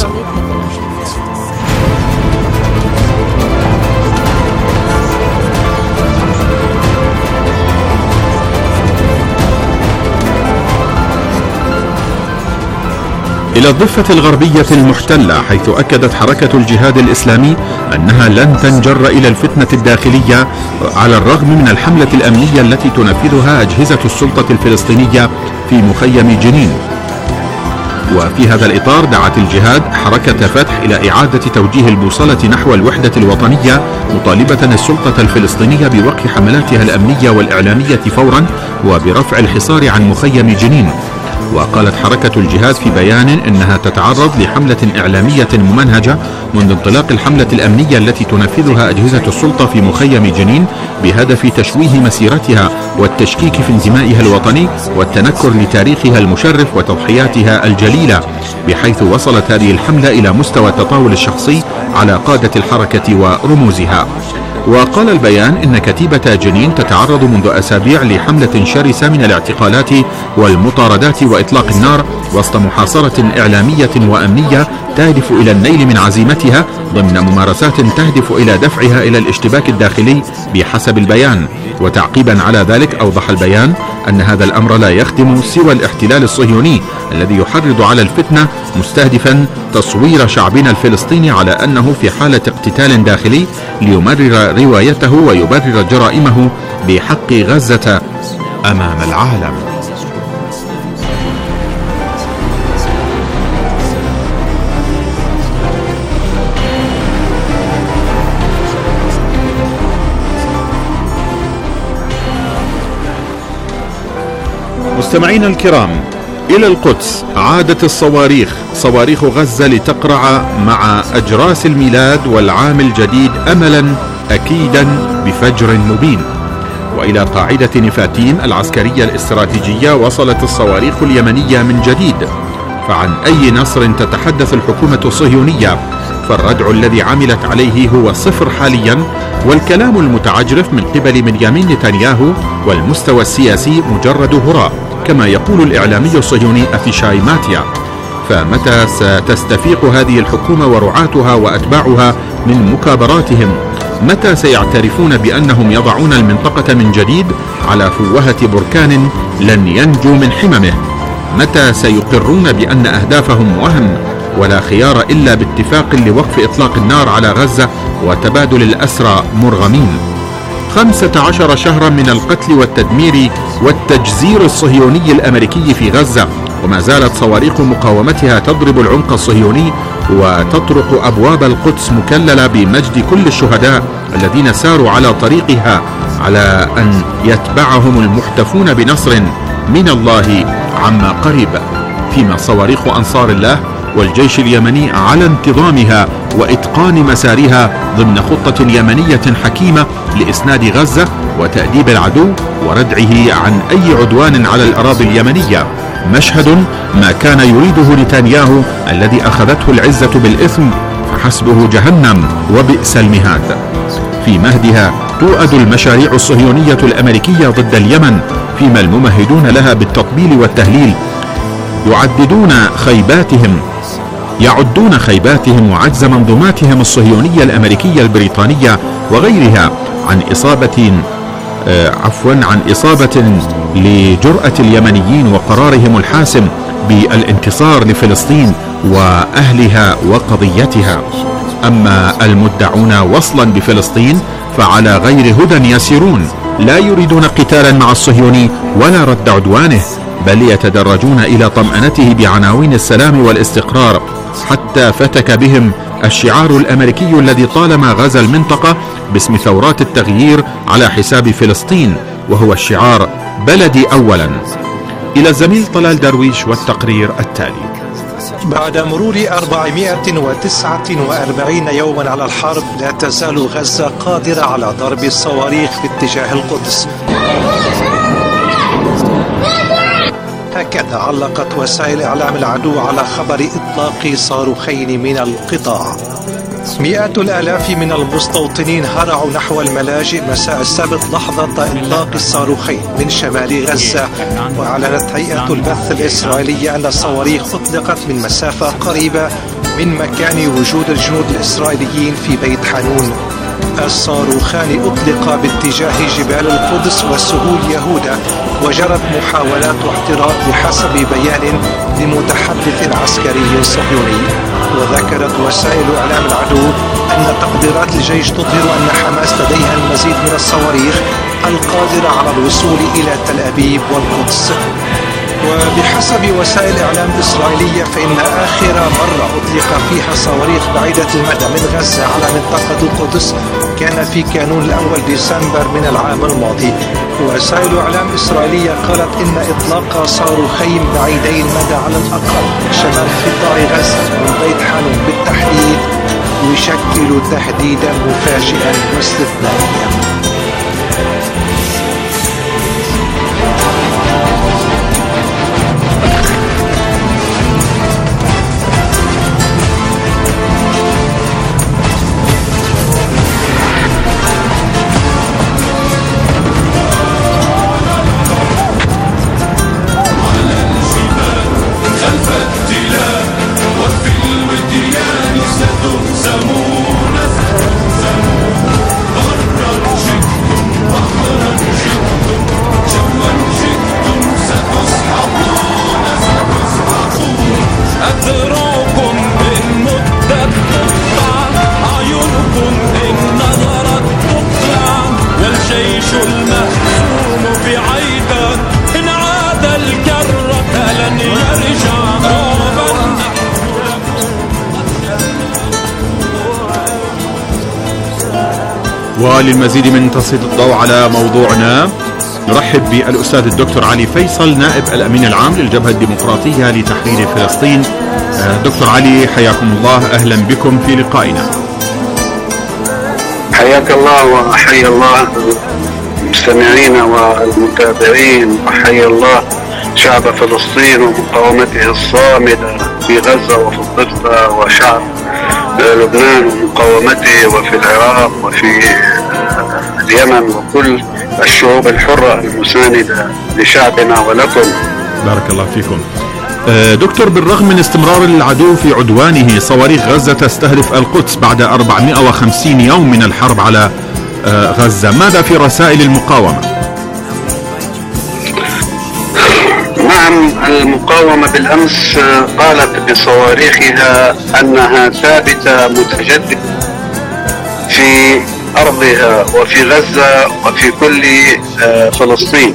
إلى الضفة الغربية المحتلة، حيث أكدت حركة الجهاد الإسلامي أنها لن تنجر إلى الفتنة الداخلية على الرغم من الحملة الأمنية التي تنفذها أجهزة السلطة الفلسطينية في مخيم جنين. وفي هذا الإطار دعت الجهاد حركة فتح إلى إعادة توجيه البوصلة نحو الوحدة الوطنية، مطالبة السلطة الفلسطينية بوقف حملاتها الأمنية والإعلامية فورا وبرفع الحصار عن مخيم جنين. وقالت حركة الجهاد في بيان إنها تتعرض لحملة إعلامية ممنهجة منذ انطلاق الحملة الأمنية التي تنفذها أجهزة السلطة في مخيم جنين بهدف تشويه مسيرتها والتشكيك في انتمائها الوطني والتنكر لتاريخها المشرف وتضحياتها الجليلة، بحيث وصلت هذه الحملة إلى مستوى التطاول الشخصي على قادة الحركة ورموزها. وقال البيان إن كتيبة جنين تتعرض منذ أسابيع لحملة شرسة من الاعتقالات والمطاردات وإطلاق النار وسط محاصرة إعلامية وأمنية تهدف إلى النيل من عزيمتها ضمن ممارسات تهدف إلى دفعها إلى الاشتباك الداخلي بحسب البيان. وتعقيبا على ذلك أوضح البيان أن هذا الأمر لا يخدم سوى الاحتلال الصهيوني الذي يحرض على الفتنة مستهدفا تصوير شعبنا الفلسطيني على أنه في حالة اقتتال داخلي ليمرر روايته ويبرر جرائمه بحق غزة أمام العالم. مستمعينا الكرام، إلى القدس عادت الصواريخ، صواريخ غزة لتقرع مع أجراس الميلاد والعام الجديد أملا أكيدا بفجر مبين. وإلى قاعدة نفاتيم العسكرية الاستراتيجية وصلت الصواريخ اليمنية من جديد. فعن أي نصر تتحدث الحكومة الصهيونية؟ فالردع الذي عملت عليه هو صفر حاليا، والكلام المتعجرف من قبل بنيامين نتنياهو والمستوى السياسي مجرد هراء، كما يقول الإعلامي الصهيوني أفيشاي ماتيا. فمتى ستستفيق هذه الحكومة ورعاتها وأتباعها من مكابراتهم؟ متى سيعترفون بأنهم يضعون المنطقة من جديد على فوهة بركان لن ينجو من حممه؟ متى سيقرون بأن أهدافهم وهم ولا خيار إلا باتفاق لوقف إطلاق النار على غزة وتبادل الأسرى مرغمين؟ 15 شهرا من القتل والتدمير والتجزير الصهيوني الأمريكي في غزة، وما زالت صواريخ مقاومتها تضرب العمق الصهيوني وتطرق أبواب القدس مكللة بمجد كل الشهداء الذين ساروا على طريقها، على أن يتبعهم المحتفون بنصر من الله عما قريب. فيما صواريخ أنصار الله والجيش اليمني على انتظامها وإتقان مسارها ضمن خطة يمنية حكيمة لإسناد غزة وتأديب العدو وردعه عن أي عدوان على الأراضي اليمنية. مشهد ما كان يريده نتنياهو الذي أخذته العزة بالإثم حسبه جهنم وبئس المهاد. في مهدها توأد المشاريع الصهيونية الأمريكية ضد اليمن، فيما الممهدون لها بالتطبيل والتهليل يعدون خيباتهم وعجز منظوماتهم الصهيونية الأمريكية البريطانية وغيرها عن إصابة لجرأة اليمنيين وقرارهم الحاسم بالانتصار لفلسطين وأهلها وقضيتها. أما المدعون وصلا بفلسطين فعلى غير هدى يسيرون، لا يريدون قتالا مع الصهيوني ولا رد عدوانه، بل يتدرجون إلى طمأنته بعناوين السلام والاستقرار، حتى فتك بهم الشعار الأمريكي الذي طالما غزا المنطقة باسم ثورات التغيير على حساب فلسطين، وهو الشعار بلدي أولا. إلى الزميل طلال درويش والتقرير التالي. بعد مرور 449 يوما على الحرب، لا تزال غزة قادرة على ضرب الصواريخ في اتجاه القدس. هكذا علقت وسائل إعلام العدو على خبر إطلاق صاروخين من القطاع. مئات الآلاف من المستوطنين هرعوا نحو الملاجئ مساء السبت لحظة إطلاق الصاروخين من شمال غزة، وأعلنت هيئة البث الإسرائيلية أن الصواريخ أطلقت من مسافة قريبة من مكان وجود الجنود الإسرائيليين في بيت حانون. الصاروخان أطلقا باتجاه جبال القدس وسهول يهودا، وجرت محاولات احتراق بحسب بيان لمتحدث عسكري صهيوني. وذكرت وسائل إعلام العدو أن تقديرات الجيش تظهر أن حماس لديها المزيد من الصواريخ القادرة على الوصول إلى تل أبيب والقدس. وبحسب وسائل إعلام إسرائيلية فإن آخر مرة أطلق فيها صواريخ بعيدة المدى من غزة على منطقة القدس كان في كانون الأول ديسمبر من العام الماضي. وسائل إعلام إسرائيلية قالت إن إطلاق صاروخين بعيدي المدى على الأقل شمال قطاع غزة من بيت حانون بالتحديد يشكل تهديدا مفاجئا واستثنائيا. وللمزيد من تسليط الضوء على موضوعنا نرحب بالأستاذ الدكتور علي فيصل، نائب الأمين العام للجبهة الديمقراطية لتحرير فلسطين. دكتور علي حياكم الله، أهلا بكم في لقائنا. حياك الله وحيا الله المستمعين والمتابعين، وحيا الله شعب فلسطين ومقاومته الصامدة في غزة وفي الضفة، وشعب لبنان ومقاومته، وفي العراق وفي اليمن، وكل الشعوب الحرة المساندة لشعبنا ولكم. بارك الله فيكم. دكتور، بالرغم من استمرار العدو في عدوانه، صواريخ غزة تستهدف القدس بعد 450 يوم من الحرب على غزة، ماذا في رسائل المقاومة؟ نعم، المقاومة بالأمس قالت بصواريخها أنها ثابتة متجددة في أرضها وفي غزة وفي كل فلسطين،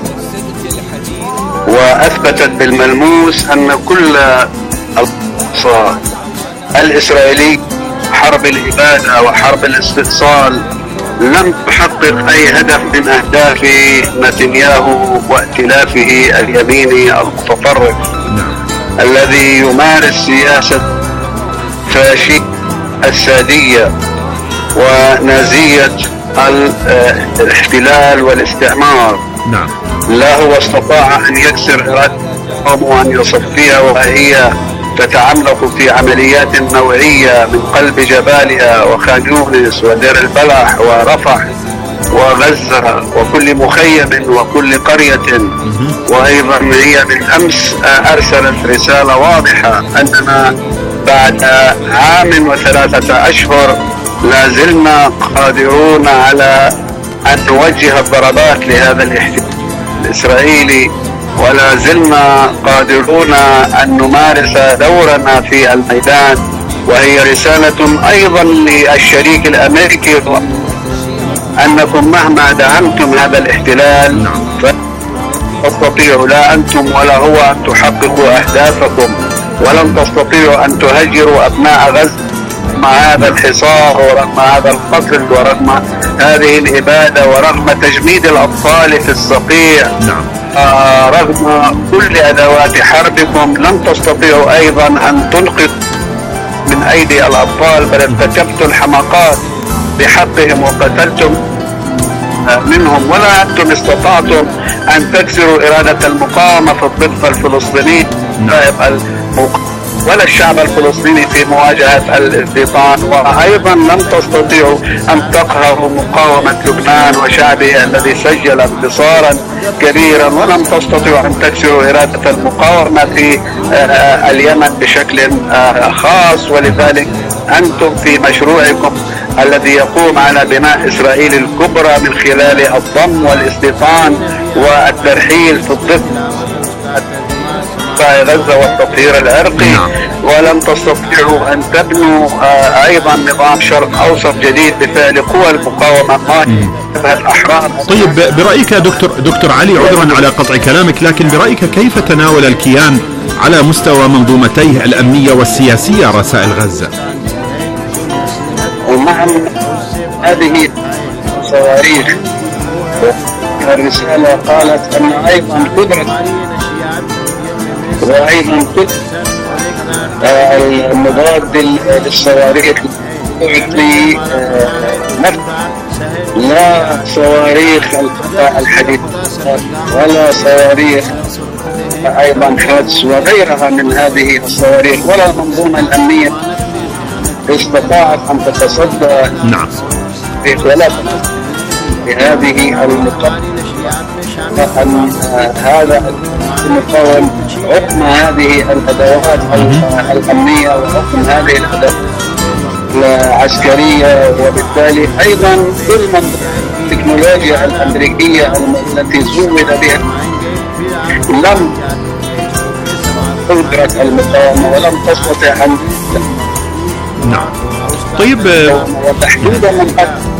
وأثبتت بالملموس أن كل الأقصى الإسرائيلي حرب الإبادة وحرب الاستئصال لم تحقق أي هدف من أهداف نتنياهو وائتلافه اليميني المتطرف الذي يمارس سياسة فاشية السادية ونازية الاحتلال والاستعمار. نعم. لا هو استطاع أن يكسر إرادتهم وأن يصفيها، وهي تتعمق في عمليات نوعية من قلب جبالها وخان يونس ودير البلح ورفح وغزة وكل مخيم وكل قرية. وأيضا هي من أمس أرسلت رسالة واضحة أننا بعد 1 و3 أشهر لا زلنا قادرون على أن نوجه الضربات لهذا الاحتلال الإسرائيلي، ولا زلنا قادرون أن نمارس دورنا في الميدان. وهي رسالة أيضا للشريك الأمريكي أنكم مهما دعمتم هذا الاحتلال تستطيعوا لا أنتم ولا هو أن تحققوا أهدافكم، ولن تستطيعوا أن تهجروا أبناء غزة رغم هذا الحصار ورغم هذا القتل ورغم هذه الإبادة ورغم تجميد الأطفال في الصقيع. رغم كل أدوات حربكم لن تستطيعوا أيضا أن تنقذوا من أيدي الأطفال، بل ارتكبتم الحماقات بحقهم وقتلتم منهم، ولا أنتم استطعتم أن تكسروا إرادة المقاومة في الضفة الفلسطينية ولا الشعب الفلسطيني في مواجهة الاستيطان. وأيضا لم تستطيعوا أن تقهروا مقاومة لبنان وشعبه الذي سجل انتصارا كبيرا، ولم تستطيعوا أن تكسروا إرادة المقاومة في اليمن بشكل خاص. ولذلك أنتم في مشروعكم الذي يقوم على بناء إسرائيل الكبرى من خلال الضم والاستيطان والترحيل في الضفة غزة والتطهير العرقي، ولم تستطيعوا أن تبنوا أيضا نظام شرق أوسط جديد بفعل قوى المقاومة الأحرار. طيب برأيك دكتور علي، عذرا على قطع كلامك، لكن برأيك كيف تناول الكيان على مستوى منظومتيه الأمنية والسياسية رسائل غزة؟ نعم، هذه صواريخ. الرسالة قالت أن أيضا قدرة وأيضا المضاد للصواريخ تعطي لا صواريخ الحديد ولا صواريخ أيضا حدس وغيرها من هذه الصواريخ، ولا المنظومة الأمنية استطاعت أن تتصدى بهذه المقاومة. هذا المقاوم حكم هذه الأدوات الأمنية وحكم هذه الأدوات العسكرية، وبالتالي أيضا كل التكنولوجيا الأمريكية التي زود بها لم تدرك المقاومة ولم تستطع أن طيب وتحديدا من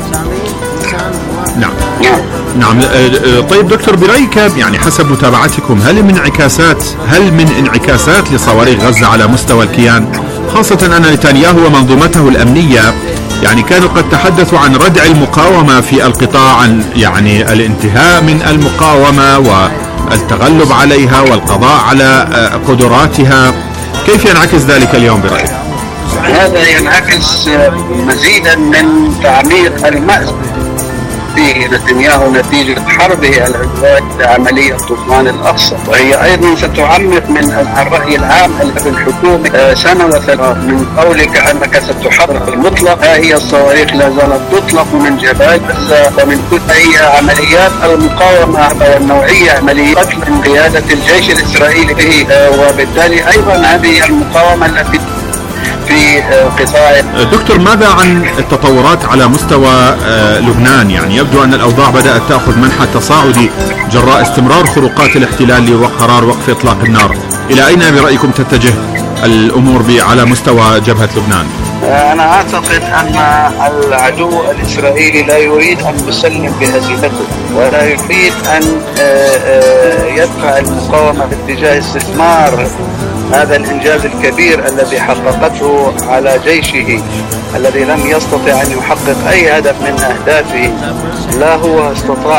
نعم. طيب دكتور، برأيك يعني حسب متابعتكم هل من انعكاسات لصواريخ غزة على مستوى الكيان، خاصة أن نتنياهو ومنظومته الأمنية يعني كانوا قد تحدثوا عن ردع المقاومة في القطاع، عن يعني الانتهاء من المقاومة والتغلب عليها والقضاء على قدراتها، كيف ينعكس ذلك اليوم برأيك؟ هذا ينعكس مزيدا من تعميق المأزق في نتنياهو نتيجة حربه العدوانية لعملية طوفان الأقصى، وهي أيضا ستعمق من الرأي العام في الحكومة سنة وثلاث من قولك أنك ستحرك المطلق. هي الصواريخ لا زالت تطلق من جبال غزة ومن كل هي عمليات المقاومة والنوعية، عمليات قتل من قيادة الجيش الإسرائيلي به، وبالتالي أيضا هذه المقاومة التي في قطاع. دكتور، ماذا عن التطورات على مستوى لبنان؟ يعني يبدو أن الأوضاع بدأت تأخذ منحى تصاعدي جراء استمرار خروقات الاحتلال وقرار وقف إطلاق النار. إلى أين برأيكم تتجه الأمور على مستوى جبهة لبنان؟ أنا أعتقد أن العدو الإسرائيلي لا يريد أن يسلم بهزيمته، ولا يريد أن يدفع المقاومة باتجاه استثمار هذا الإنجاز الكبير الذي حققته على جيشه الذي لم يستطع أن يحقق أي هدف من أهدافه. لا هو استطاع